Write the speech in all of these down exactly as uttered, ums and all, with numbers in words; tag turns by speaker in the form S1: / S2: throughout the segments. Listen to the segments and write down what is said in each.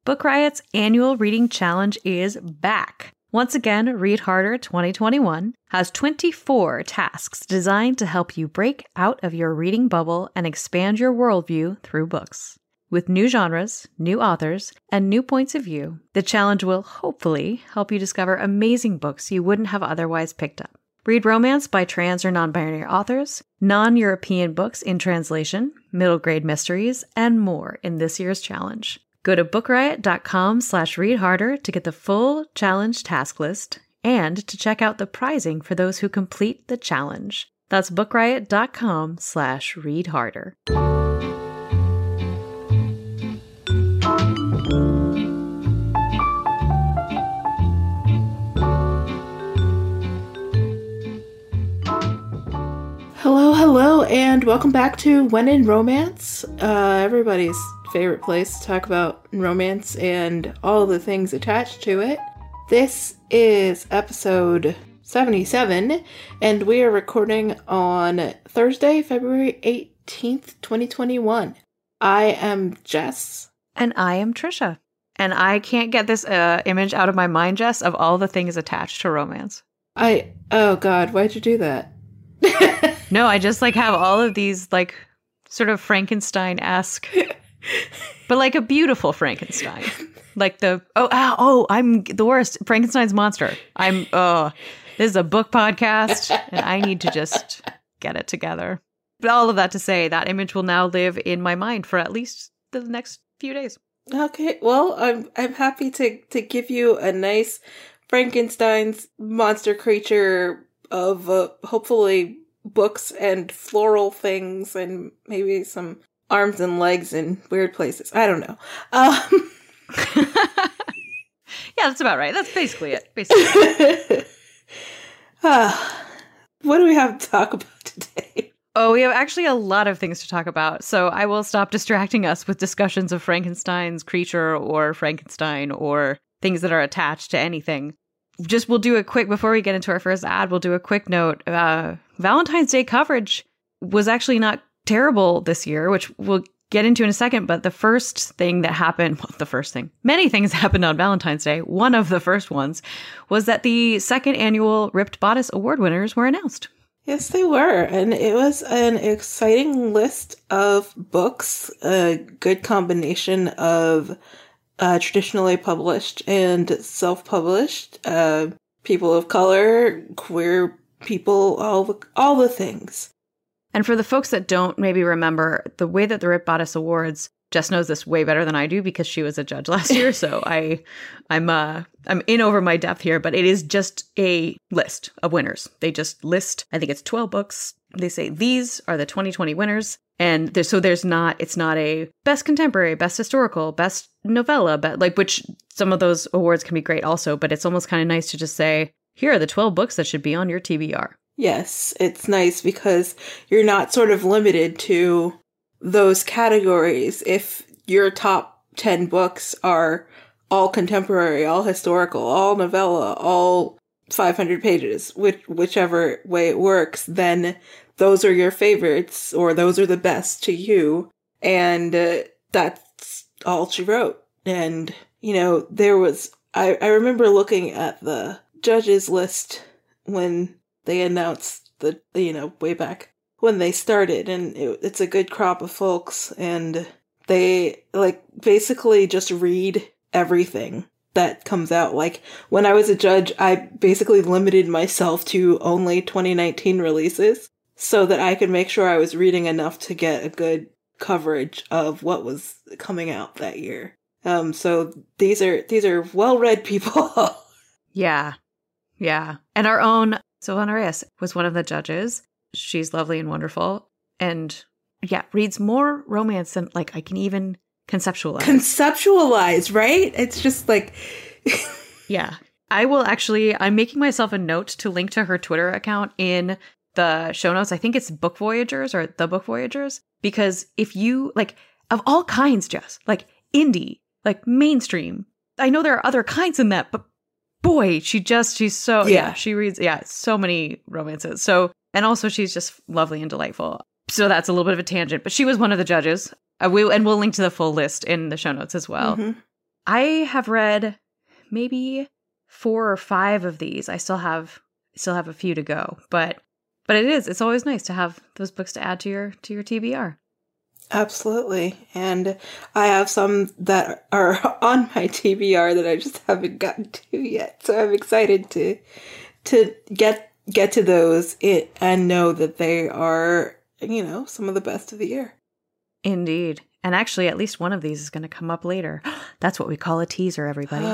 S1: Book Riot's annual reading challenge is back. Once again, Read Harder twenty twenty-one has twenty-four tasks designed to help you break out of your reading bubble and expand your worldview through books. With new genres, new authors, and new points of view, the challenge will hopefully help you discover amazing books you wouldn't have otherwise picked up. Read romance by trans or non-binary authors, non-European books in translation, middle grade mysteries, and more in this year's challenge. Go to bookriot.com slash readharder to get the full challenge task list and to check out the prizing for those who complete the challenge. That's bookriot.com slash readharder.
S2: Hello, hello, and welcome back to When in Romance, uh, everybody's favorite place to talk about romance and all the things attached to it. This is episode seventy-seven, and we are recording on Thursday, February eighteenth, twenty twenty-one. I am Jess.
S1: And I am Trisha. And I can't get this uh, image out of my mind, Jess, of all the things attached to romance.
S2: I, oh god, why'd you do that?
S1: No, I just like have all of these like sort of Frankenstein-esque, but like a beautiful Frankenstein. Like the, oh, ow, oh, I'm the worst. Frankenstein's monster. I'm, oh, this is a book podcast and I need to just get it together. But all of that to say, that image will now live in my mind for at least the next few days.
S2: Okay, well, I'm I'm happy to, to give you a nice Frankenstein's monster creature of uh, hopefully books and floral things and maybe some arms and legs in weird places. I don't know. Um,
S1: yeah, that's about right. That's basically it. Basically.
S2: uh, what do we have to talk about today?
S1: Oh, we have actually a lot of things to talk about. So I will stop distracting us with discussions of Frankenstein's creature or Frankenstein or things that are attached to anything. Just we'll do a quick, before we get into our first ad, we'll do a quick note. Uh, Valentine's Day coverage was actually not terrible this year, which we'll get into in a second. But the first thing that happened, well, the first thing, many things happened on Valentine's Day. One of the first ones was that the second annual Ripped Bodice Award winners were announced.
S2: Yes, they were. And it was an exciting list of books, a good combination of Uh, traditionally published and self-published, uh, people of color, queer people, all the, all the things.
S1: And for the folks that don't maybe remember, the way that the Ripped Bodice Awards, Jess knows this way better than I do because she was a judge last year, so I, I'm uh, I'm in over my depth here, but it is just a list of winners. They just list, I think it's twelve books. They say these are the twenty twenty winners. And there's, so there's not, it's not a best contemporary, best historical, best novella, but like, which some of those awards can be great also, but it's almost kind of nice to just say, here are the twelve books that should be on your T B R.
S2: Yes, it's nice because you're not sort of limited to those categories. If your top ten books are all contemporary, all historical, all novella, all five hundred pages, which, whichever way it works, then those are your favorites, or those are the best to you. And uh, that's all she wrote. And, you know, there was, I, I remember looking at the judges list when they announced the, you know, way back when they started. And it, it's a good crop of folks. And they, like, basically just read everything that comes out. Like, when I was a judge, I basically limited myself to only twenty nineteen releases, so that I could make sure I was reading enough to get a good coverage of what was coming out that year. Um, so these are these are well-read people.
S1: Yeah, yeah. And our own Silvana Reyes was one of the judges. She's lovely and wonderful, and yeah, reads more romance than like I can even conceptualize.
S2: Conceptualize, right? It's just like,
S1: yeah. I will actually. I'm making myself a note to link to her Twitter account in the show notes. I think it's Book Voyagers or The Book Voyagers, because if you like of all kinds, Jess, like indie, like mainstream, I know there are other kinds in that, but boy, she just, she's so, yeah, yeah she reads, yeah, so many romances. So, and also she's just lovely and delightful. So that's a little bit of a tangent, but she was one of the judges. Uh, we, and we'll link to the full list in the show notes as well. Mm-hmm. I have read maybe four or five of these. I still have still have a few to go, but but it is. It's always nice to have those books to add to your to your T B R.
S2: Absolutely. And I have some that are on my T B R that I just haven't gotten to yet. So I'm excited to to get get to those it, and know that they are, you know, some of the best of the year.
S1: Indeed. And actually, at least one of these is going to come up later. That's what we call a teaser, everybody.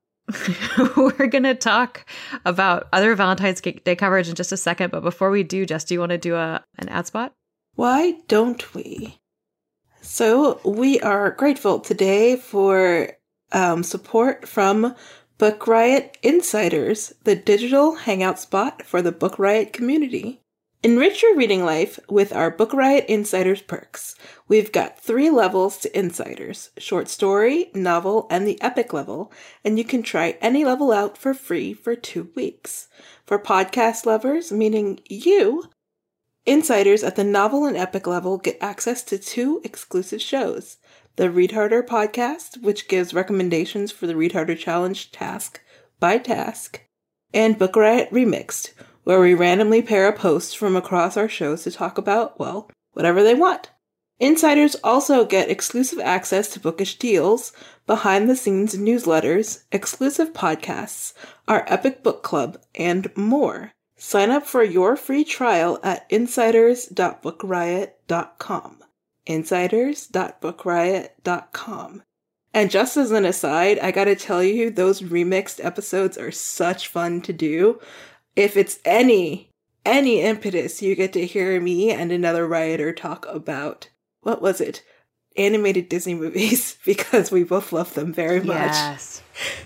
S1: We're going to talk about other Valentine's Day coverage in just a second. But before we do, Jess, do you want to do a an ad spot?
S2: Why don't we? So we are grateful today for um, support from Book Riot Insiders, the digital hangout spot for the Book Riot community. Enrich your reading life with our Book Riot Insiders perks. We've got three levels to Insiders: short story, novel, and the epic level, and you can try any level out for free for two weeks. For podcast lovers, meaning you, Insiders at the novel and epic level get access to two exclusive shows: the Read Harder podcast, which gives recommendations for the Read Harder Challenge task by task, and Book Riot Remixed, where we randomly pair up hosts from across our shows to talk about, well, whatever they want. Insiders also get exclusive access to bookish deals, behind-the-scenes newsletters, exclusive podcasts, our epic book club, and more. Sign up for your free trial at insiders dot book riot dot com. insiders dot book riot dot com. And just as an aside, I gotta tell you, those remixed episodes are such fun to do. If it's any, any impetus, you get to hear me and another rioter talk about, what was it? Animated Disney movies, because we both love them very much.
S1: Yes.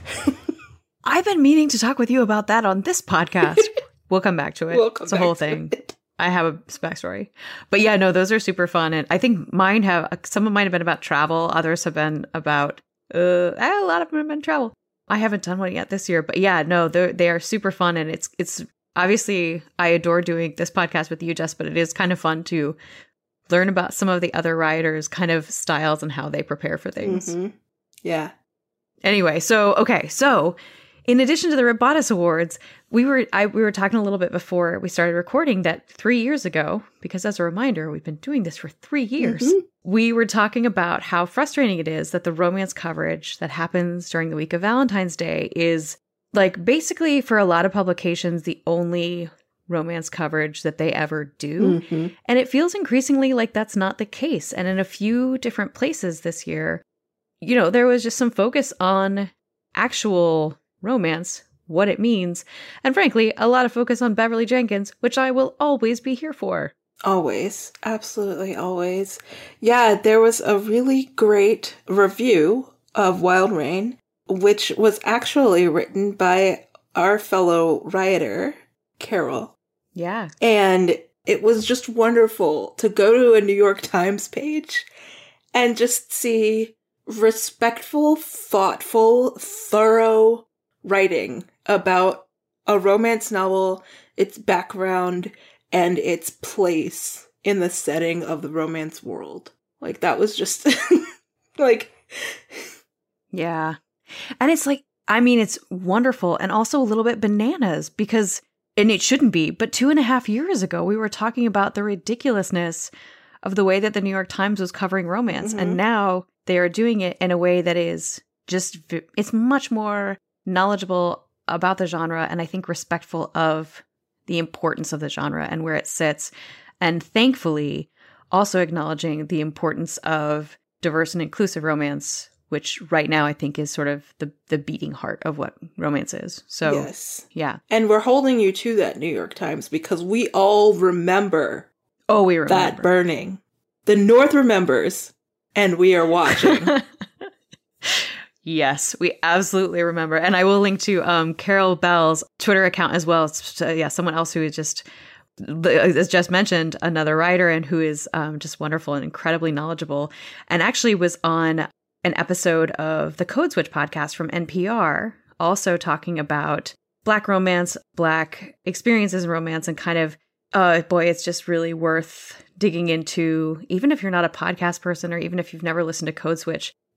S1: I've been meaning to talk with you about that on this podcast. We'll come back to it.
S2: We'll come
S1: it's a
S2: back
S1: whole
S2: to
S1: thing.
S2: it.
S1: I have a backstory. But yeah, no, those are super fun. And I think mine have, some of mine have been about travel. Others have been about, uh, a lot of them have been travel. I haven't done one yet this year, but yeah, no, they they are super fun. And it's, it's obviously, I adore doing this podcast with you, Jess, but it is kind of fun to learn about some of the other writers' kind of styles and how they prepare for things.
S2: Mm-hmm. Yeah.
S1: Anyway, so, okay, so in addition to the Robotis Awards, we were I, we were talking a little bit before we started recording that three years ago, because as a reminder, we've been doing this for three years,
S2: Mm-hmm.
S1: we were talking about how frustrating it is that the romance coverage that happens during the week of Valentine's Day is, like, basically for a lot of publications, the only romance coverage that they ever do.
S2: Mm-hmm.
S1: And it feels increasingly like that's not the case. And in a few different places this year, you know, there was just some focus on actual romance, what it means, and frankly, a lot of focus on Beverly Jenkins, which I will always be here for.
S2: Always. Absolutely always. Yeah, there was a really great review of Wild Rain, which was actually written by our fellow writer, Carol.
S1: Yeah.
S2: And it was just wonderful to go to a New York Times page and just see respectful, thoughtful, thorough writing about a romance novel, its background, and its place in the setting of the romance world. Like, that was just, like...
S1: Yeah. And it's like, I mean, it's wonderful and also a little bit bananas because, and it shouldn't be, but two and a half years ago, we were talking about the ridiculousness of the way that the New York Times was covering romance.
S2: Mm-hmm.
S1: And now they are doing it in a way that is just, it's much more knowledgeable about the genre and I think respectful of the importance of the genre and where it sits. And thankfully, also acknowledging the importance of diverse and inclusive romance, which right now I think is sort of the, the beating heart of what romance is. So,
S2: yes.
S1: Yeah.
S2: And we're holding you to that, New York Times, because we all remember,
S1: oh, we remember
S2: that burning. The North remembers, and we are watching.
S1: Yes, we absolutely remember. And I will link to um, Carol Bell's Twitter account as well. So, yeah, someone else who is just, as just mentioned, another writer and who is um, just wonderful and incredibly knowledgeable. And actually was on an episode of the Code Switch podcast from N P R, also talking about Black romance, Black experiences in romance, and kind of, uh, boy, it's just really worth digging into, even if you're not a podcast person or even if you've never listened to Code Switch.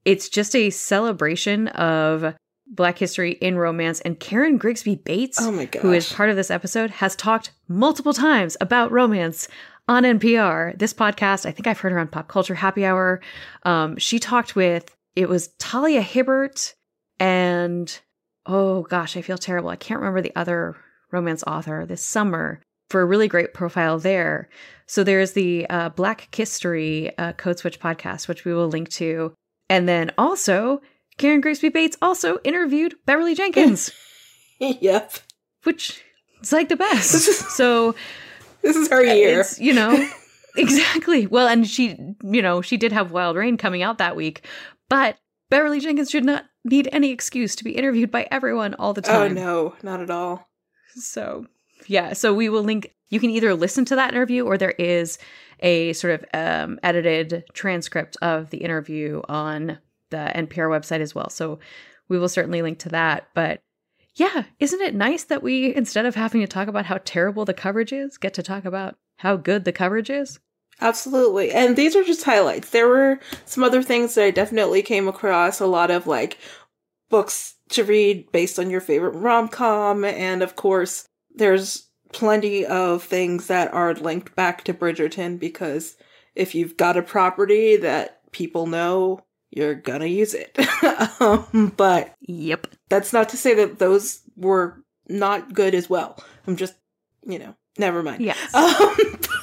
S1: it's just a celebration of Black history in romance. And Karen Grigsby Bates,
S2: oh my gosh.
S1: who is part of this episode, has talked multiple times about romance on N P R. This podcast, I think I've heard her on Pop Culture Happy Hour. Um, she talked with, it was Talia Hibbert and, oh gosh, I feel terrible. I can't remember the other romance author this summer for a really great profile there. So there's the uh, Black History uh, Code Switch podcast, which we will link to. And then also, Karen Grigsby Bates also interviewed Beverly Jenkins.
S2: Yep.
S1: Which is like the best. So
S2: this is her year.
S1: It's, you know, exactly. Well, and she, you know, she did have Wild Rain coming out that week, but Beverly Jenkins should not need any excuse to be interviewed by everyone all the time.
S2: Oh, no, not at all.
S1: So, yeah. So we will link, you can either listen to that interview or there is a sort of um, edited transcript of the interview on the N P R website as well. So we will certainly link to that. But yeah, isn't it nice that we, instead of having to talk about how terrible the coverage is, get to talk about how good the coverage is?
S2: Absolutely. And these are just highlights. There were some other things that I definitely came across, a lot of like books to read based on your favorite rom-com. And of course, there's plenty of things that are linked back to Bridgerton, because if you've got a property that people know, you're gonna use it. um, but
S1: yep,
S2: that's not to say that those were not good as well. I'm just, you know, never mind.
S1: Yes.
S2: Um,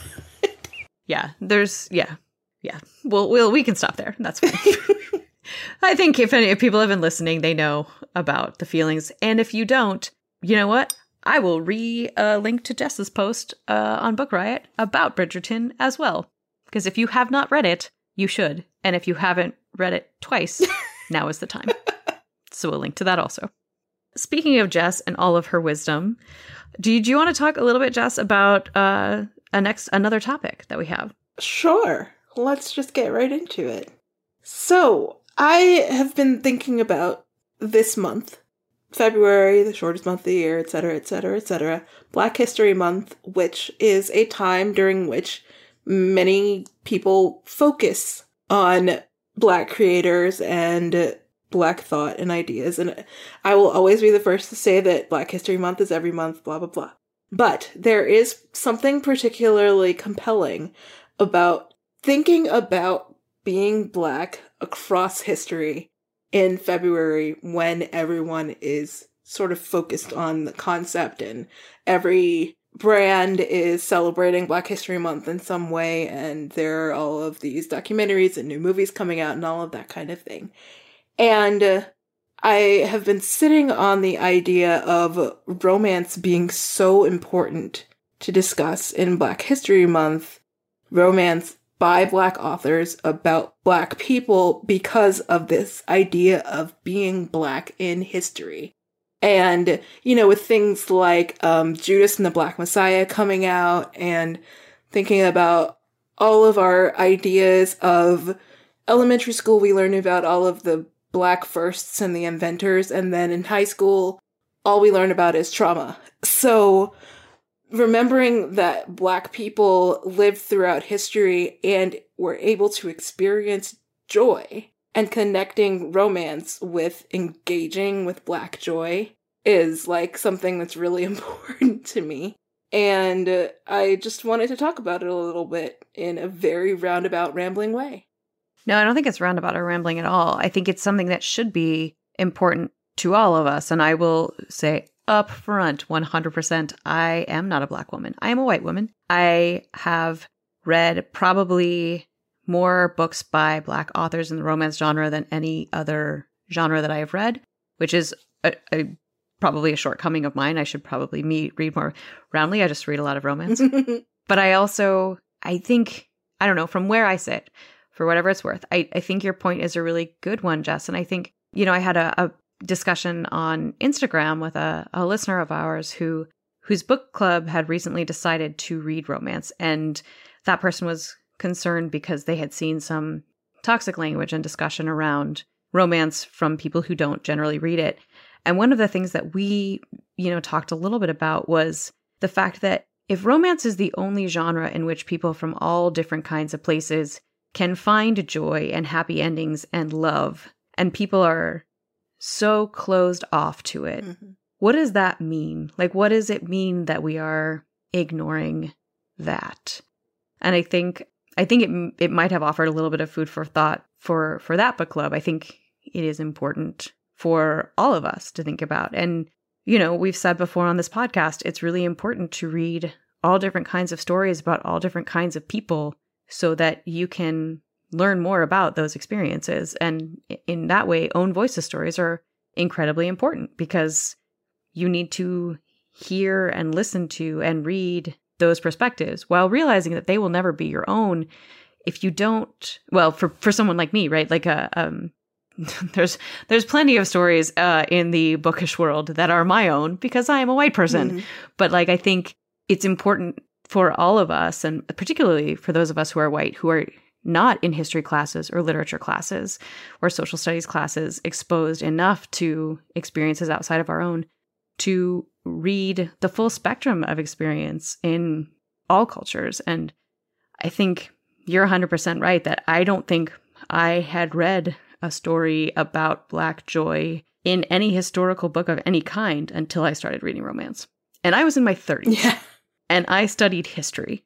S1: yeah, there's, yeah, yeah. Well, we'll we can stop there. That's fine. I think if any if people have been listening, they know about the feelings. And if you don't, you know what? I will re-link uh, to Jess's post uh, on Book Riot about Bridgerton as well. Because if you have not read it, you should. And if you haven't read it twice, now is the time. So we'll link to that also. Speaking of Jess and all of her wisdom, do you, do you want to talk a little bit, Jess, about uh, a next another topic that we have?
S2: Sure. Let's just get right into it. So, I have been thinking about this month, February, the shortest month of the year, et cetera, et cetera, et cetera, Black History Month, which is a time during which many people focus on Black creators and Black thought and ideas. And I will always be the first to say that Black History Month is every month, blah, blah, blah. But there is something particularly compelling about thinking about being Black across history in February when everyone is sort of focused on the concept and every brand is celebrating Black History Month in some way, and there are all of these documentaries and new movies coming out and all of that kind of thing. And uh, I have been sitting on the idea of romance being so important to discuss in Black History Month, romance by Black authors about Black people because of this idea of being Black in history. And, you know, with things like um, Judas and the Black Messiah coming out, and thinking about all of our ideas of elementary school, we learn about all of the Black firsts and the inventors, and then in high school, all we learn about is trauma. So remembering that Black people lived throughout history and were able to experience joy, and connecting romance with engaging with Black joy is like something that's really important to me. And uh, I just wanted to talk about it a little bit in a very roundabout, rambling way.
S1: No, I don't think it's roundabout or rambling at all. I think it's something that should be important to all of us. And I will say up front, one hundred percent, I am not a Black woman. I am a white woman. I have read probably more books by Black authors in the romance genre than any other genre that I have read, which is a, a, probably a shortcoming of mine. I should probably me read more roundly. I just read a lot of romance. But I also, I think, I don't know, from where I sit, for whatever it's worth, I, I think your point is a really good one, Jess. And I think, you know, I had a, a discussion on Instagram with a, a listener of ours who whose book club had recently decided to read romance. And that person was concerned because they had seen some toxic language and discussion around romance from people who don't generally read it. And one of the things that we, you know, talked a little bit about was the fact that if romance is the only genre in which people from all different kinds of places can find joy and happy endings and love, and people are so closed off to it. Mm-hmm. What does that mean? Like, what does it mean that we are ignoring that? And I think I think it it might have offered a little bit of food for thought for for that book club. I think it is important for all of us to think about. And, you know, we've said before on this podcast, it's really important to read all different kinds of stories about all different kinds of people so that you can learn more about those experiences. And in that way, own voices stories are incredibly important because you need to hear and listen to and read those perspectives while realizing that they will never be your own if you don't, well, for, for someone like me, right? Like a, um, there's, there's plenty of stories, uh, in the bookish world that are my own because I am a white person. Mm-hmm. But like, I think it's important for all of us, and particularly for those of us who are white, who are not in history classes or literature classes or social studies classes, exposed enough to experiences outside of our own, to read the full spectrum of experience in all cultures. And I think you're one hundred percent right that I don't think I had read a story about Black joy in any historical book of any kind until I started reading romance. And I was in my thirties.
S2: Yeah.
S1: And I studied history.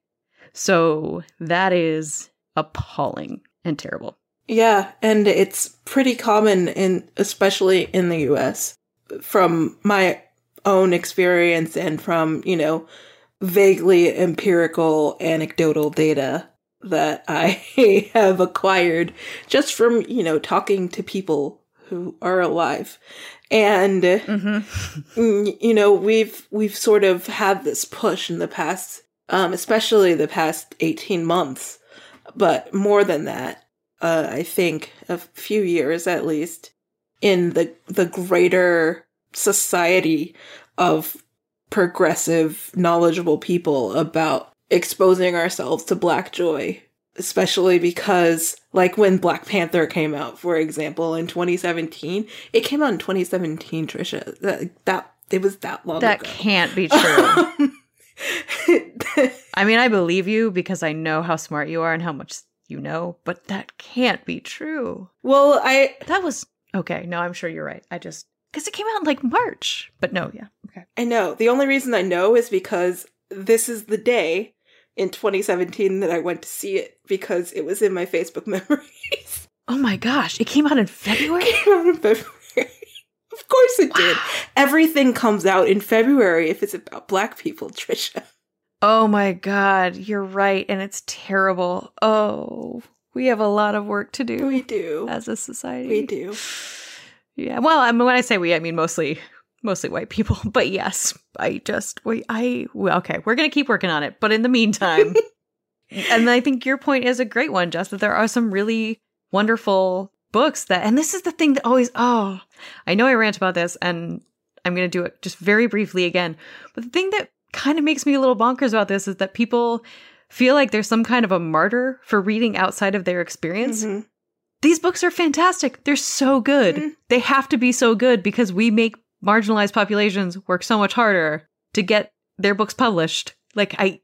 S1: So that is appalling and terrible.
S2: Yeah, and it's pretty common in especially in the U S from my own experience and from, you know, vaguely empirical anecdotal data that I have acquired just from, you know, talking to people who are alive. And, mm-hmm. you know, we've, we've sort of had this push in the past, um, especially the past eighteen months, but more than that, uh, I think a few years at least, in the, the greater society of progressive, knowledgeable people about exposing ourselves to Black joy, especially because, like, when Black Panther came out, for example, in twenty seventeen, it came out in twenty seventeen, Trisha. That, that it was that long
S1: that
S2: ago.
S1: That can't be true. I mean, I believe you because I know how smart you are and how much you know, but that can't be true.
S2: Well, I...
S1: That was... Okay, no, I'm sure you're right. I just... Because it came out in, like, March. But no, yeah, okay.
S2: I know. The only reason I know is because this is the day in twenty seventeen that I went to see it, because it was in my Facebook memories.
S1: Oh my gosh, it came out in February?
S2: It came out in February. Of course it did. Wow. Everything comes out in February if it's about Black people, Trisha.
S1: Oh my God, you're right. And it's terrible. Oh, we have a lot of work to do.
S2: We do.
S1: As a society.
S2: We do.
S1: Yeah. Well, I mean, when I say we, I mean mostly mostly white people. But yes, I just, we, I, well, okay, we're going to keep working on it. But in the meantime, and I think your point is a great one, Jess, that there are some really wonderful books that, and this is the thing that always, oh, I know I rant about this and I'm going to do it just very briefly again. But the thing that kind of makes me a little bonkers about this is that people feel like there's some kind of a martyr for reading outside of their experience. Mm-hmm. These books are fantastic. They're so good. Mm-hmm. They have to be so good because we make marginalized populations work so much harder to get their books published. Like I,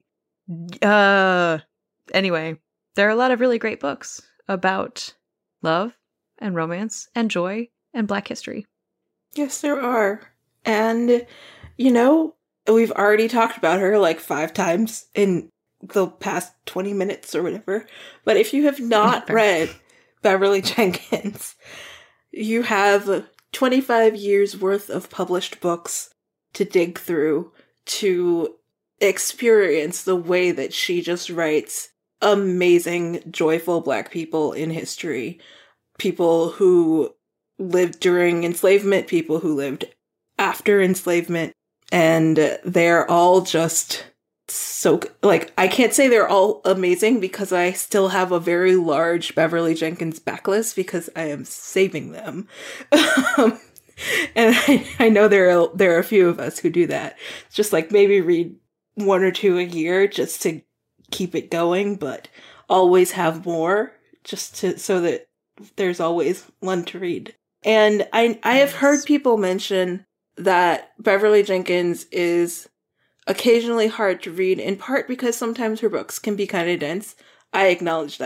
S1: uh, anyway, there are a lot of really great books about love and romance and joy and Black history.
S2: Yes, there are. And, you know, we've already talked about her like five times in the past twenty minutes or whatever. But if you have not read Beverly Jenkins, you have twenty-five years worth of published books to dig through to experience the way that she just writes amazing, joyful Black people in history. People who lived during enslavement, people who lived after enslavement, and they're all just so, like, I can't say they're all amazing because I still have a very large Beverly Jenkins backlist because I am saving them. um, and I, I know there are, there are a few of us who do that. Just like maybe read one or two a year just to keep it going, but always have more just to, so that there's always one to read. And I, I have heard people mention that Beverly Jenkins is occasionally hard to read, in part because sometimes her books can be kind of dense. I acknowledge that.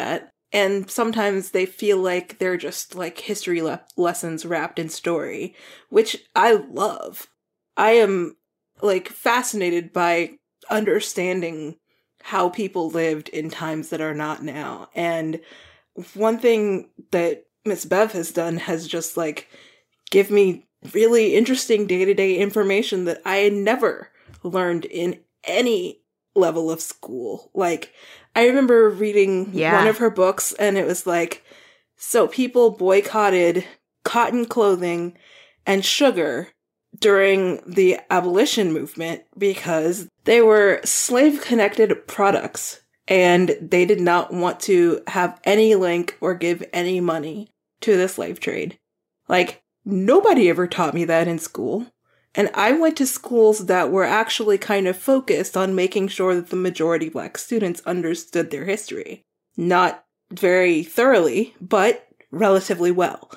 S2: And sometimes they feel like they're just like history le- lessons wrapped in story, which I love. I am like fascinated by understanding how people lived in times that are not now. And one thing that Miss Bev has done has just like give me really interesting day-to-day information that I had never learned in any level of school. Like, I remember reading
S1: Yeah.
S2: one of her books and it was like, so people boycotted cotton clothing and sugar during the abolition movement because they were slave-connected products and they did not want to have any link or give any money to the slave trade. Like, nobody ever taught me that in school. And I went to schools that were actually kind of focused on making sure that the majority Black students understood their history. Not very thoroughly, but relatively well.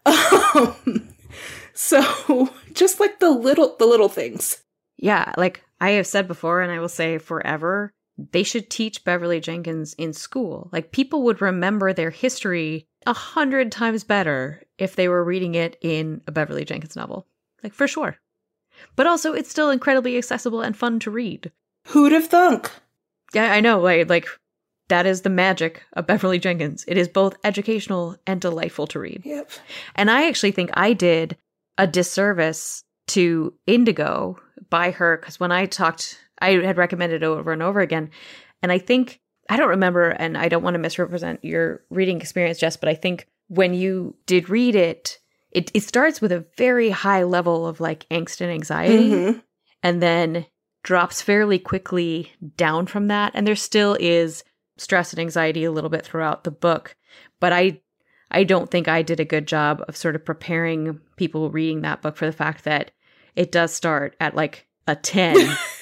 S2: Um, so just like the little, the little things.
S1: Yeah, like I have said before, and I will say forever, they should teach Beverly Jenkins in school. Like, people would remember their history a hundred times better if they were reading it in a Beverly Jenkins novel. Like, for sure. But also, it's still incredibly accessible and fun to read.
S2: Who'd have thunk?
S1: Yeah, I know. Like, like that is the magic of Beverly Jenkins. It is both educational and delightful to read.
S2: Yep.
S1: And I actually think I did a disservice to Indigo by her, because when I talked, I had recommended it over and over again. And I think, I don't remember, and I don't want to misrepresent your reading experience, Jess, but I think when you did read it, It it starts with a very high level of like angst and anxiety,
S2: Mm-hmm.
S1: and then drops fairly quickly down from that. And there still is stress and anxiety a little bit throughout the book. But I I don't think I did a good job of sort of preparing people reading that book for the fact that it does start at like a ten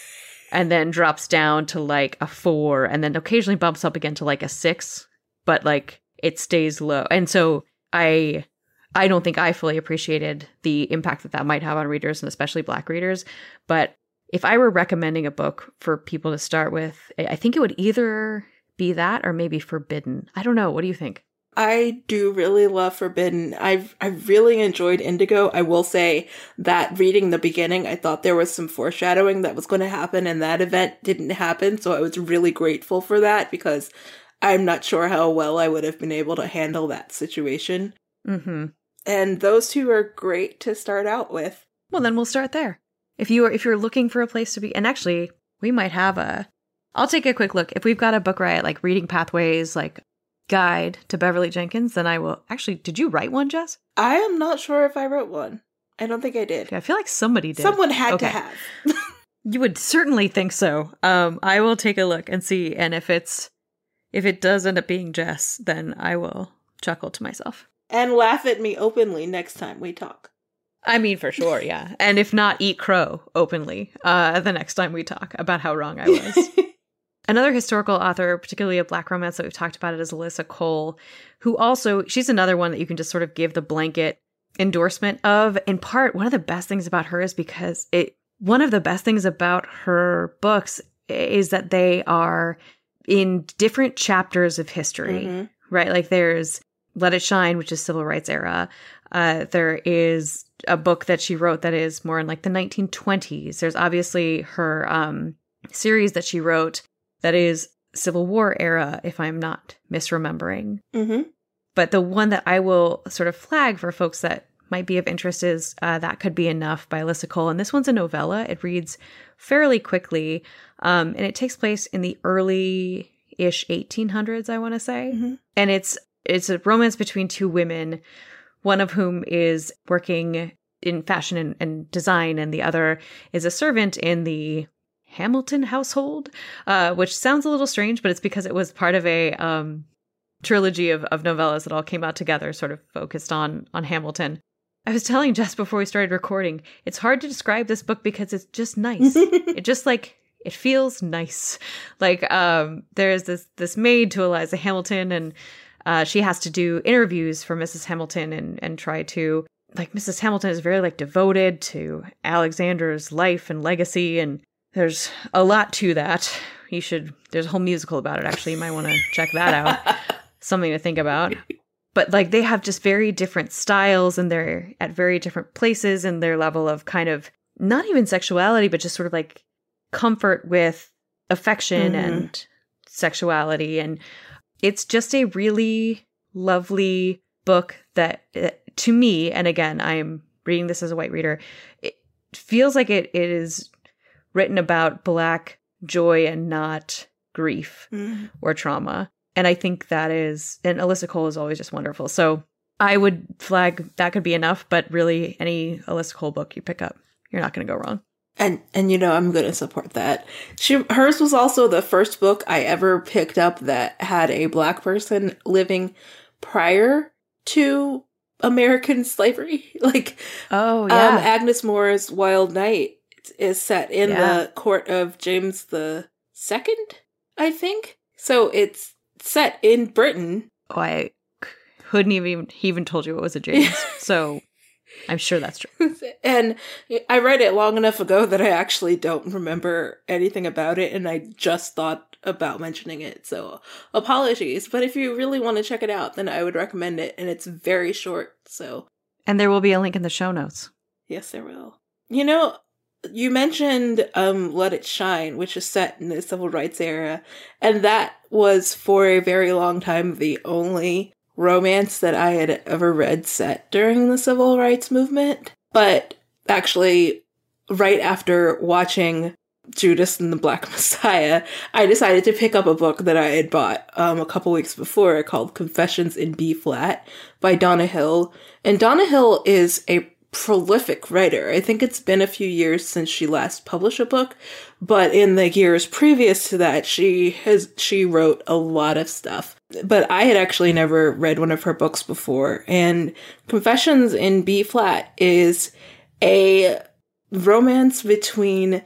S1: and then drops down to like a four and then occasionally bumps up again to like a six, but like it stays low. And so I... I don't think I fully appreciated the impact that that might have on readers, and especially Black readers. But if I were recommending a book for people to start with, I think it would either be that or maybe Forbidden. I don't know. What do you think?
S2: I do really love Forbidden. I've I really enjoyed Indigo. I will say that reading the beginning, I thought there was some foreshadowing that was going to happen, and that event didn't happen. So I was really grateful for that, because I'm not sure how well I would have been able to handle that situation.
S1: Mm-hmm.
S2: And those two are great to start out with.
S1: Well, then we'll start there. If you are, if you're looking for a place to be, and actually, we might have a. I'll take a quick look. If we've got a Book Riot like Reading Pathways like guide to Beverly Jenkins, then I will. Actually, did you write one, Jess?
S2: I am not sure if I wrote one. I don't think I did.
S1: I feel like somebody did.
S2: Someone had
S1: Okay.
S2: to have.
S1: You would certainly think so. Um, I will take a look and see, and if it's if it does end up being Jess, then I will chuckle to myself.
S2: And laugh at me openly next time we talk.
S1: I mean, for sure, yeah. And if not, eat crow openly uh, the next time we talk about how wrong I was. Another historical author, particularly a Black romance that we've talked about, it is Alyssa Cole, who also, she's another one that you can just sort of give the blanket endorsement of. In part, one of the best things about her is because it, one of the best things about her books is that they are in different chapters of history,
S2: Mm-hmm.
S1: right? Like there's Let It Shine, which is civil rights era. Uh, there is a book that she wrote that is more in like the nineteen twenties. There's obviously her um, series that she wrote that is Civil War era, if I'm not misremembering.
S2: Mm-hmm.
S1: But the one that I will sort of flag for folks that might be of interest is uh, That Could Be Enough by Alyssa Cole. And this one's a novella. It reads fairly quickly. Um, and it takes place in the early-ish eighteen hundreds, I want to say.
S2: Mm-hmm.
S1: And it's It's a romance between two women, one of whom is working in fashion and, and design, and the other is a servant in the Hamilton household, uh, which sounds a little strange, but it's because it was part of a um, trilogy of, of novellas that all came out together, sort of focused on on Hamilton. I was telling Jess before we started recording, it's hard to describe this book because it's just nice. It just like... It feels nice. Like um, there's this this maid to Eliza Hamilton, and uh, she has to do interviews for Missus Hamilton and and try to, like, Missus Hamilton is very like devoted to Alexander's life and legacy, and there's a lot to that. You should, there's a whole musical about it, actually. You might want to check that out. something to think about. But like they have just very different styles and they're at very different places in their level of kind of not even sexuality, but just sort of like comfort with affection mm-hmm. and sexuality. And it's just a really lovely book that uh, to me, and again, I'm reading this as a white reader, it feels like it, it is written about Black joy and not grief mm-hmm. or trauma. And I think that is, and Alyssa Cole is always just wonderful. So I would flag that could be enough, but really any Alyssa Cole book you pick up, you're not going to go wrong.
S2: And, and you know, I'm going to support that. She, hers was also the first book I ever picked up that had a Black person living prior to American slavery. Like,
S1: oh, yeah.
S2: Um, Agnes Moore's Wild Night is set in yeah. the court of James the Second, I think. So it's set in Britain.
S1: Oh, I couldn't even, he even told you it was a James. So I'm sure that's true.
S2: And I read it long enough ago that I actually don't remember anything about it. And I just thought about mentioning it. So apologies. But if you really want to check it out, then I would recommend it. And it's very short. So.
S1: And there will be a link in the show notes.
S2: Yes, there will. You know, you mentioned um, Let It Shine, which is set in the civil rights era, and that was for a very long time the only romance that I had ever read set during the civil rights movement. But actually, right after watching Judas and the Black Messiah, I decided to pick up a book that I had bought um, a couple weeks before called Confessions in B Flat by Donna Hill. And Donna Hill is a prolific writer. I think it's been a few years since she last published a book, but in the years previous to that, she has she wrote a lot of stuff. But I had actually never read one of her books before, and Confessions in B Flat is a romance between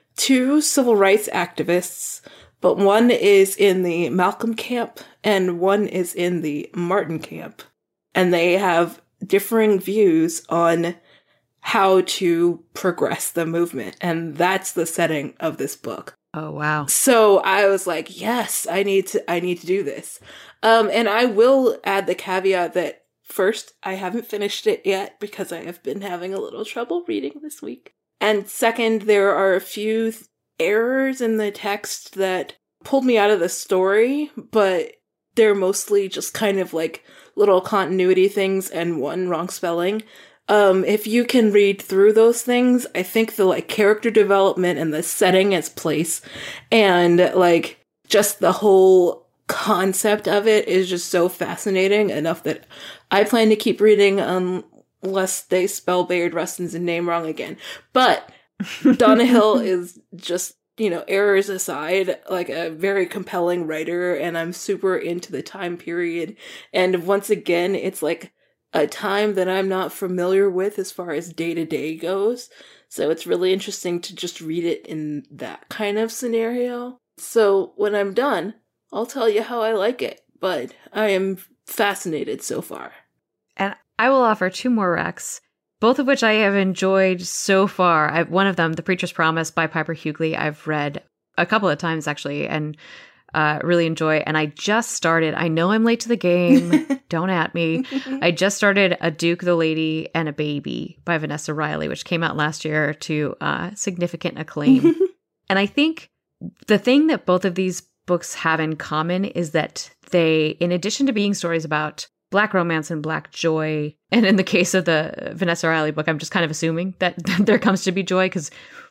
S2: two civil rights activists, but one is in the Malcolm camp and one is in the Martin camp, and they have differing views on how to progress the movement. And that's the setting of this book.
S1: Oh, wow.
S2: So I was like, yes, I need to, I need to do this. Um, and I will add the caveat that first, I haven't finished it yet because I have been having a little trouble reading this week. And second, there are a few th- errors in the text that pulled me out of the story, but they're mostly just kind of like little continuity things and one wrong spelling. Um, if you can read through those things, I think the like character development and the setting its place and like just the whole concept of it is just so fascinating enough that I plan to keep reading um, unless they spell Bayard Rustin's name wrong again. But Donna Hill is just, you know, errors aside, like a very compelling writer, and I'm super into the time period. And once again, it's like a time that I'm not familiar with as far as day to day goes. So it's really interesting to just read it in that kind of scenario. So when I'm done, I'll tell you how I like it, but I am fascinated so far.
S1: And I will offer two more recs, both of which I have enjoyed so far. I've, one of them, The Preacher's Promise by Piper Hughley, I've read a couple of times actually, and uh, really enjoy. And I just started, I know I'm late to the game, don't at me. I just started A Duke, the Lady, and a Baby by Vanessa Riley, which came out last year to uh, significant acclaim. And I think the thing that both of these books have in common is that they, in addition to being stories about Black romance and Black joy, and in the case of the Vanessa Riley book, I'm just kind of assuming that there comes to be joy because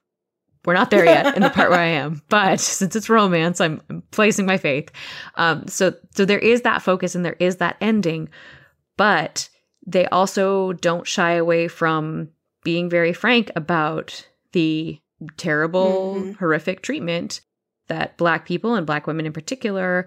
S1: we're not there yet in the part where I am. But since it's romance, I'm, I'm placing my faith. Um, so, so there is that focus and there is that ending, but they also don't shy away from being very frank about the terrible, mm-hmm. horrific treatment that Black people and Black women in particular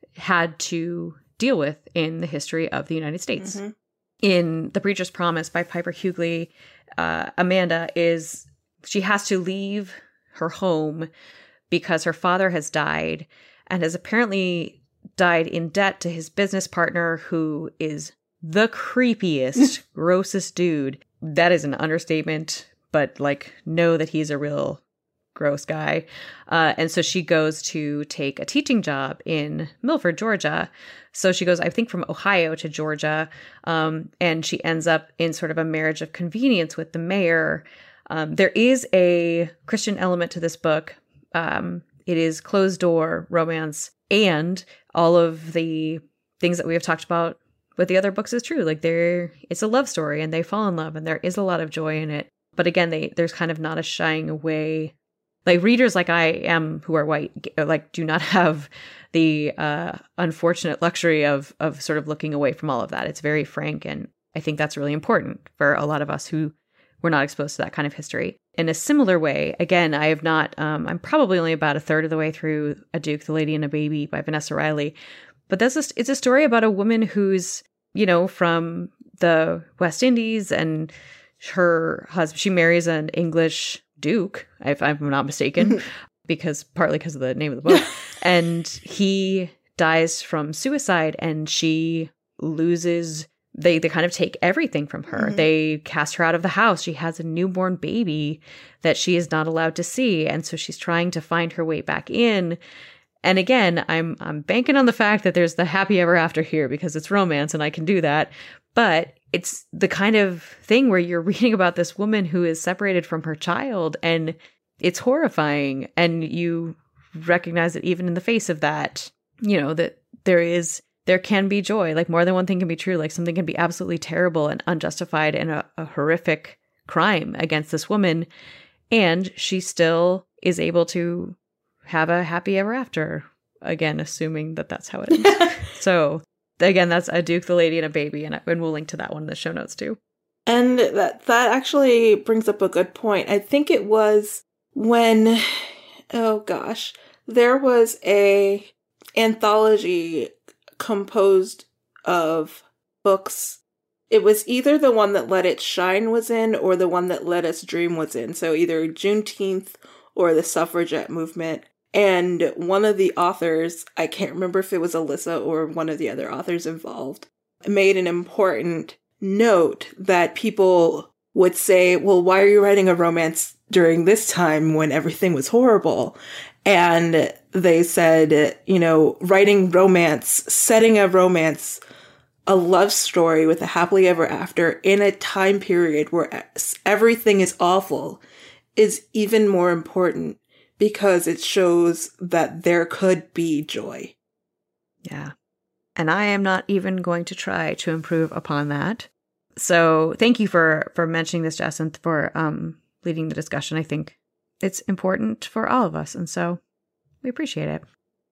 S1: had to deal with in the history of the United States. Mm-hmm. In The Preacher's Promise by Piper Hughley, uh, Amanda is, she has to leave her home because her father has died and has apparently died in debt to his business partner, who is the creepiest, grossest dude. That is an understatement, but like, know that he's a real gross guy. Uh, and so she goes to take a teaching job in Milford, Georgia. So she goes, I think, from Ohio to Georgia. Um, and she ends up in sort of a marriage of convenience with the mayor. Um, there is a Christian element to this book. Um, it is closed door romance, and all of the things that we have talked about with the other books is true. Like there, it's a love story and they fall in love and there is a lot of joy in it. But again, they there's kind of not a shying away. Like readers like I am who are white, like do not have the uh, unfortunate luxury of of sort of looking away from all of that. It's very frank. And I think that's really important for a lot of us who were not exposed to that kind of history. In a similar way, again, I have not, um, I'm probably only about a third of the way through A Duke, the Lady and a Baby by Vanessa Riley. But that's just, it's a story about a woman who's, you know, from the West Indies, and her husband, she marries an English duke, if I'm not mistaken, because partly because of the name of the book. And he dies from suicide, and she loses, they, they kind of take everything from her. Mm-hmm. They cast her out of the house. She has a newborn baby that she is not allowed to see. And so she's trying to find her way back in. And again, I'm I'm banking on the fact that there's the happy ever after here because it's romance and I can do that. But it's the kind of thing where you're reading about this woman who is separated from her child, and it's horrifying. And you recognize that even in the face of that, you know, that there is, there can be joy. Like more than one thing can be true. Like something can be absolutely terrible and unjustified and a, a horrific crime against this woman. And she still is able to have a happy ever after, again, assuming that that's how it ends. So again, that's A Duke, the Lady and a Baby, and, and we'll link to that one in the show notes too.
S2: And that that actually brings up a good point. I think it was when, oh gosh, there was a anthology composed of books. It was either the one that Let It Shine was in or the one that Let Us Dream was in. So either Juneteenth or the suffragette movement. And one of the authors, I can't remember if it was Alyssa or one of the other authors involved, made an important note that people would say, well, why are you writing a romance during this time when everything was horrible? And they said, you know, writing romance, setting a romance, a love story with a happily ever after in a time period where everything is awful is even more important, because it shows that there could be joy.
S1: Yeah. And I am not even going to try to improve upon that. So thank you for, for mentioning this, Jess, and for um, leading the discussion. I think it's important for all of us. And so we appreciate it.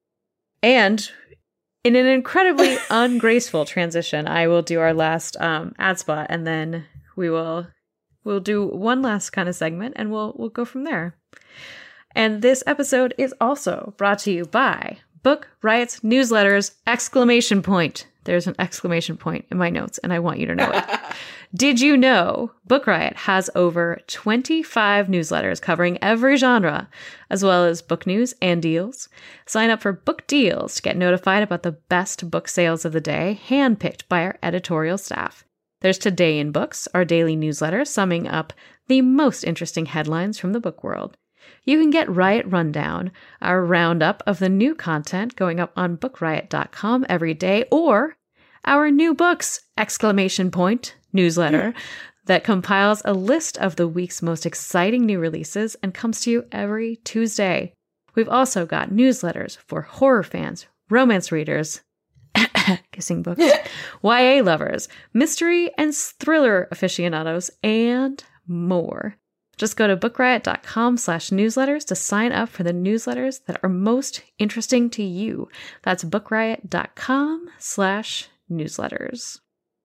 S1: And in an incredibly ungraceful transition, I will do our last um, ad spot, and then we will we'll do one last kind of segment, and we'll we'll go from there. And this episode is also brought to you by Book Riot's newsletters, exclamation point. There's an exclamation point in my notes, and I want you to know it. Did you know Book Riot has over twenty-five newsletters covering every genre, as well as book news and deals? Sign up for Book Deals to get notified about the best book sales of the day, handpicked by our editorial staff. There's Today in Books, our daily newsletter summing up the most interesting headlines from the book world. You can get Riot Rundown, our roundup of the new content going up on book riot dot com every day, or our new books, exclamation point, newsletter that compiles a list of the week's most exciting new releases and comes to you every Tuesday. We've also got newsletters for horror fans, romance readers, kissing books, Y A lovers, mystery and thriller aficionados, and more. Just go to book riot dot com slash newsletters to sign up for the newsletters that are most interesting to you. That's book riot dot com slash newsletters.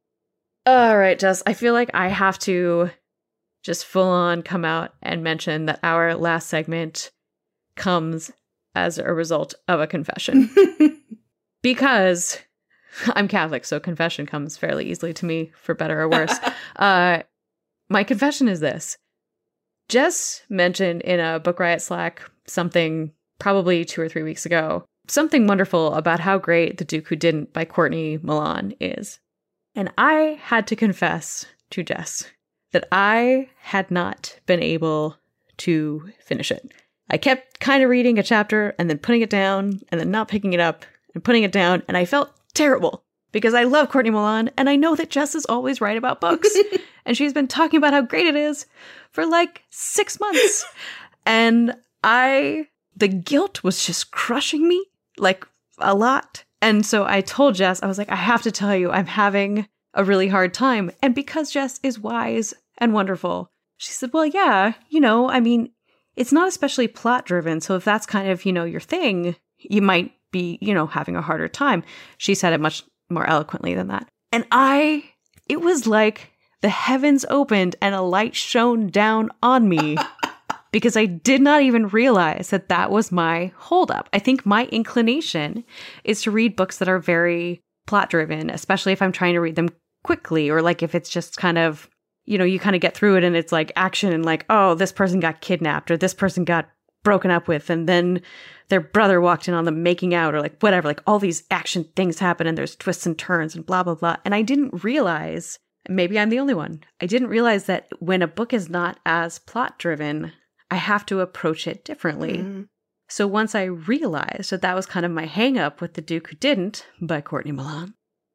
S1: All right, Jess, I feel like I have to just full on come out and mention that our last segment comes as a result of a confession. Because I'm Catholic, so confession comes fairly easily to me, for better or worse. uh, my confession is this. Jess mentioned in a Book Riot Slack something probably two or three weeks ago, something wonderful about how great The Duke Who Didn't by Courtney Milan is. And I had to confess to Jess that I had not been able to finish it. I kept kind of reading a chapter and then putting it down and then not picking it up and putting it down. And I felt terrible because I love Courtney Milan and I know that Jess is always right about books. And she's been talking about how great it is for like six months. And I, the guilt was just crushing me like a lot. And so I told Jess, I was like, I have to tell you, I'm having a really hard time. And because Jess is wise and wonderful, she said, well, yeah, you know, I mean, it's not especially plot driven. So if that's kind of, you know, your thing, you might be, you know, having a harder time. She said it much more eloquently than that. And I, it was like the heavens opened and a light shone down on me because I did not even realize that that was my holdup. I think my inclination is to read books that are very plot driven, especially if I'm trying to read them quickly or like if it's just kind of, you know, you kind of get through it and it's like action and like, oh, this person got kidnapped or this person got broken up with and then their brother walked in on them making out or like whatever, like all these action things happen and there's twists and turns and blah, blah, blah. And I didn't realize, maybe I'm the only one, I didn't realize that when a book is not as plot driven, I have to approach it differently. Mm-hmm. So once I realized that that was kind of my hang up with The Duke Who Didn't by Courtney Milan,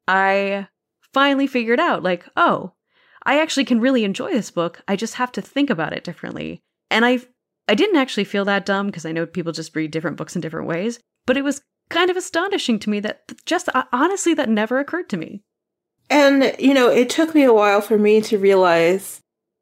S1: I finally figured out like, oh, I actually can really enjoy this book. I just have to think about it differently. And I I didn't actually feel that dumb because I know people just read different books in different ways, but it was kind of astonishing to me that just uh, honestly, that never occurred to me.
S2: And, you know, it took me a while for me to realize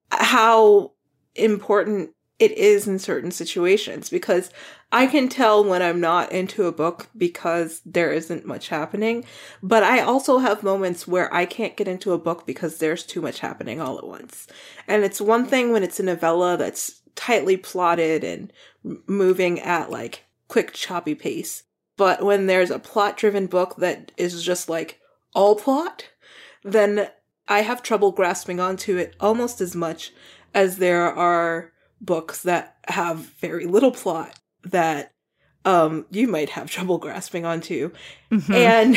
S2: how important it is in certain situations because I can tell when I'm not into a book because there isn't much happening. But I also have moments where I can't get into a book because there's too much happening all at once. And it's one thing when it's a novella that's tightly plotted and moving at like quick choppy pace. But when there's a plot driven book that is just like all plot, then I have trouble grasping onto it almost as much as there are books that have very little plot that um you might have trouble grasping onto. Mm-hmm.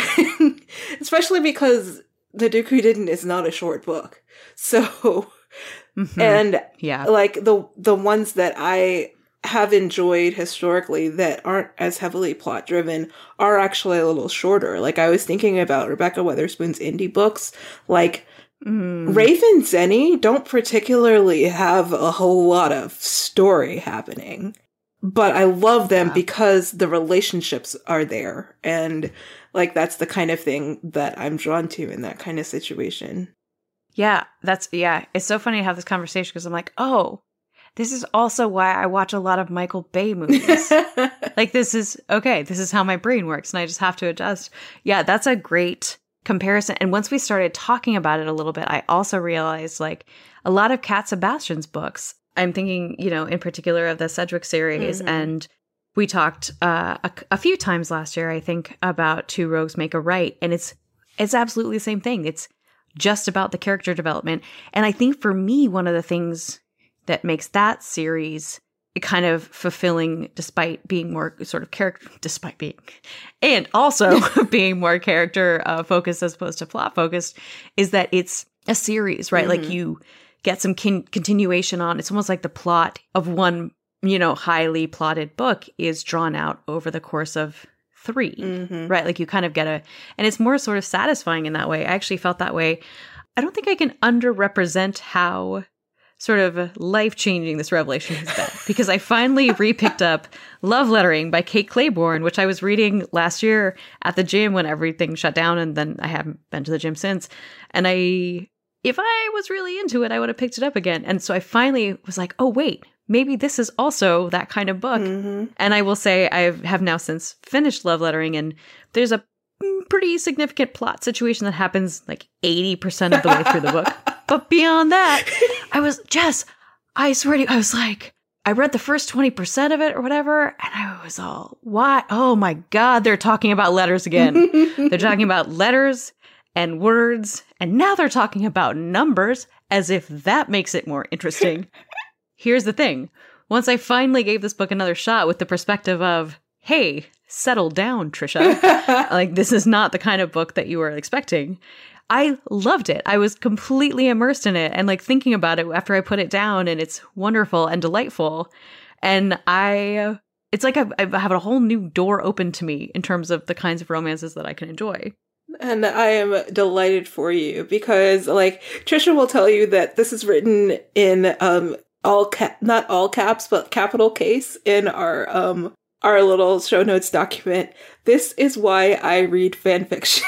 S2: And especially because The Duke Who Didn't is not a short book. So mm-hmm. and yeah, like the the ones that I have enjoyed historically that aren't as heavily plot driven are actually a little shorter. Like I was thinking about Rebecca Weatherspoon's indie books, like Mm. Raven Zenny don't particularly have a whole lot of story happening, but I love them yeah. because the relationships are there. And like, that's the kind of thing that I'm drawn to in that kind of situation.
S1: Yeah, that's, yeah. It's so funny to have this conversation because I'm like, oh, this is also why I watch a lot of Michael Bay movies. Like this is, okay, this is how my brain works and I just have to adjust. Yeah, that's a great comparison. And once we started talking about it a little bit, I also realized like a lot of Cat Sebastian's books, I'm thinking, you know, in particular of the Cedric series. Mm-hmm. And we talked uh, a, a few times last year, I think, about Two Rogues Make a Right. And it's, it's absolutely the same thing. It's just about the character development. And I think for me, one of the things that makes that series kind of fulfilling despite being more sort of character, despite being, and also being more character uh, focused as opposed to plot focused, is that it's a series, right? Mm-hmm. Like you get some kin- continuation on, it's almost like the plot of one, you know, highly plotted book is drawn out over the course of three, mm-hmm. right? Like you kind of get a, and it's more sort of satisfying in that way. I actually felt that way. I don't think I can underrepresent how sort of life-changing this revelation has been, because I finally re-picked up Love Lettering by Kate Clayborn, which I was reading last year at the gym when everything shut down, and then I haven't been to the gym since. And I, if I was really into it, I would have picked it up again. And so I finally was like, oh, wait, maybe this is also that kind of book. Mm-hmm. And I will say I have now since finished Love Lettering, and there's a pretty significant plot situation that happens like eighty percent of the way through the book. But beyond that, I was, Jess, I swear to you, I was like, I read the first twenty percent of it or whatever, and I was all, why? Oh my God, they're talking about letters again. They're talking about letters and words, and now they're talking about numbers, as if that makes it more interesting. Here's the thing. Once I finally gave this book another shot with the perspective of, hey, settle down, Trisha. Like, this is not the kind of book that you were expecting. I loved it. I was completely immersed in it and like thinking about it after I put it down, and it's wonderful and delightful. And I, it's like I've, I have a whole new door open to me in terms of the kinds of romances that I can enjoy.
S2: And I am delighted for you because, like, Trisha will tell you that this is written in um all cap, not all caps, but capital case in our um our little show notes document. This is why I read fan fiction.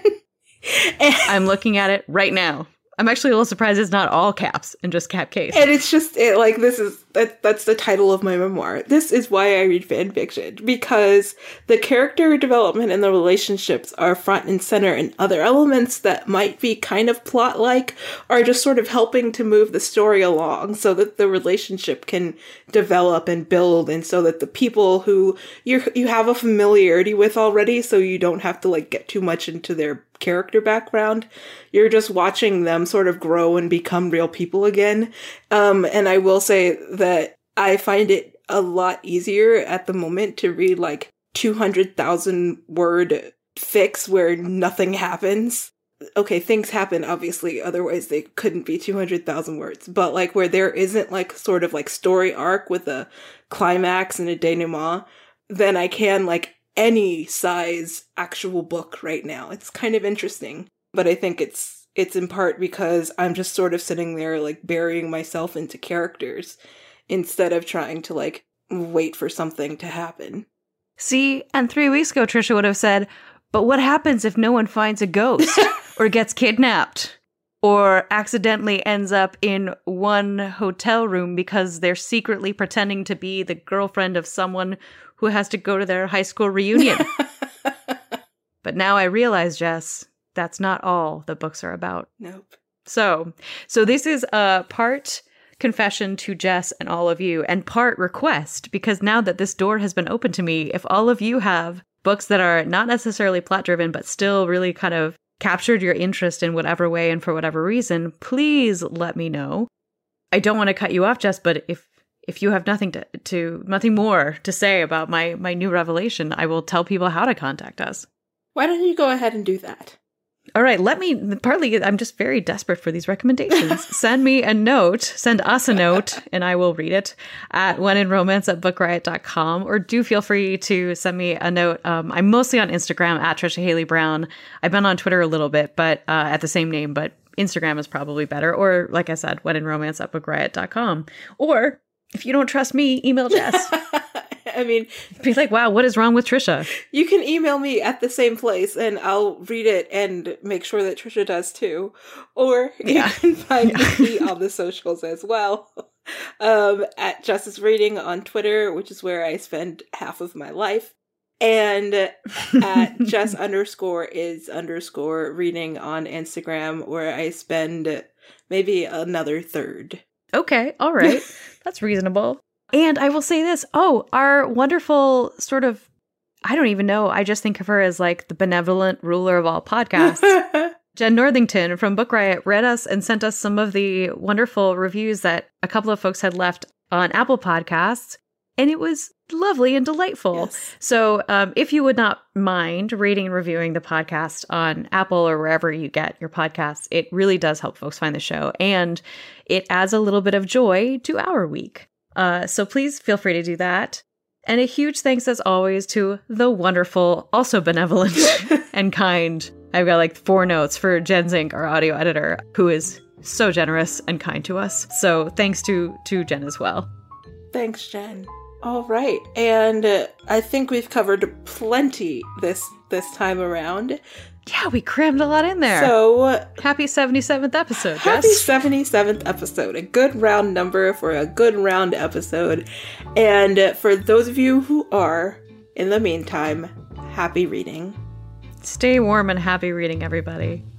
S2: And
S1: I'm looking at it right now. I'm actually a little surprised it's not all caps and just cap case.
S2: And it's just it, like this is that that's the title of my memoir. This is why I read fan fiction, because the character development and the relationships are front and center, and other elements that might be kind of plot like are just sort of helping to move the story along so that the relationship can develop and build, and so that the people who you you have a familiarity with already, so you don't have to like get too much into their character background. You're just watching them sort of grow and become real people again. Um, and I will say that I find it a lot easier at the moment to read like two hundred thousand word fics where nothing happens. Okay, things happen, obviously, otherwise they couldn't be two hundred thousand words. But like where there isn't like sort of like story arc with a climax and a denouement, then I can like any size actual book right now. It's kind of interesting, but I think it's it's in part because I'm just sort of sitting there like burying myself into characters instead of trying to like wait for something to happen.
S1: See, and three weeks ago Trisha would have said, but what happens if no one finds a ghost or gets kidnapped or accidentally ends up in one hotel room because they're secretly pretending to be the girlfriend of someone who has to go to their high school reunion? But now I realize, Jess, that's not all the books are about.
S2: Nope.
S1: So, so this is a part confession to Jess and all of you, and part request, because now that this door has been opened to me, if all of you have books that are not necessarily plot driven, but still really kind of captured your interest in whatever way and for whatever reason, please let me know. I don't want to cut you off, Jess, but if If you have nothing to, to nothing more to say about my, my new revelation, I will tell people how to contact us.
S2: Why don't you go ahead and do that?
S1: All right, let me, partly, I'm just very desperate for these recommendations. Send me a note, send us a note, and I will read it at wheninromance at book riot dot com, or do feel free to send me a note. Um, I'm mostly on Instagram at Trisha Haley Brown. I've been on Twitter a little bit, but uh, at the same name, but Instagram is probably better. Or, like I said, wheninromance at book riot dot com. Or, if you don't trust me, email Jess.
S2: I mean,
S1: be like, wow, what is wrong with Trisha?
S2: You can email me at the same place and I'll read it and make sure that Trisha does too. Or
S1: yeah.
S2: you can find
S1: yeah.
S2: me on the socials as well. Um, at Justice Reading on Twitter, which is where I spend half of my life. And at Jess underscore is underscore reading on Instagram, where I spend maybe another third.
S1: Okay, all right. That's reasonable. And I will say this. Oh, our wonderful sort of, I don't even know. I just think of her as like the benevolent ruler of all podcasts. Jen Northington from Book Riot read us and sent us some of the wonderful reviews that a couple of folks had left on Apple Podcasts. And it was lovely and delightful.
S2: Yes.
S1: So um, if you would not mind rating and reviewing the podcast on Apple or wherever you get your podcasts, it really does help folks find the show. And it adds a little bit of joy to our week. Uh, so please feel free to do that. And a huge thanks, as always, to the wonderful, also benevolent and kind. I've got like four notes for Jen Zink, our audio editor, who is so generous and kind to us. So thanks to, to Jen as well.
S2: Thanks, Jen. All right. And uh, I think we've covered plenty this this time around.
S1: Yeah, we crammed a lot in there.
S2: So, uh,
S1: happy seventy-seventh episode,
S2: Happy
S1: Jess.
S2: seventy-seventh episode. A good round number for a good round episode. And uh, for those of you who are, in the meantime, happy reading.
S1: Stay warm and happy reading, everybody.